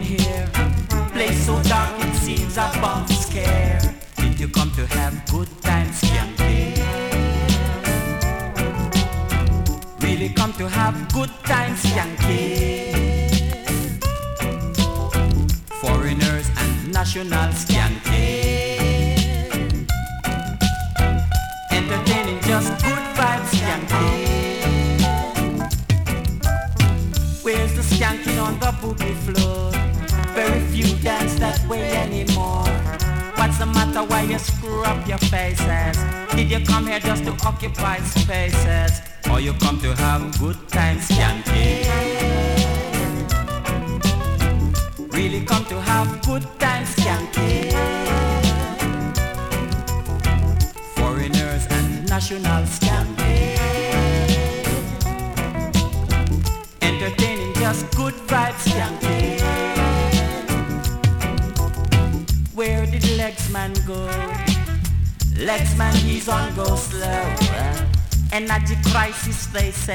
here? Place so dark it seems a bomb scare. Did you come to have good times, Yankee? Really come to have good times, Yankee? Foreigners and nationals, Yankee. Entertaining just good vibes, Yankee. Where's the skanking on the boogie floor? Very few dance that way anymore. What's the matter? Why you screw up your faces? Did you come here just to occupy spaces? Or you come to have good times, Yankee? Really come to have good times, Yankee? Foreigners and nationals, Yankee. Entertaining just good vibes, Yankee. Where did Legsman go? Legsman, he's on go slow. Energy crisis, they say.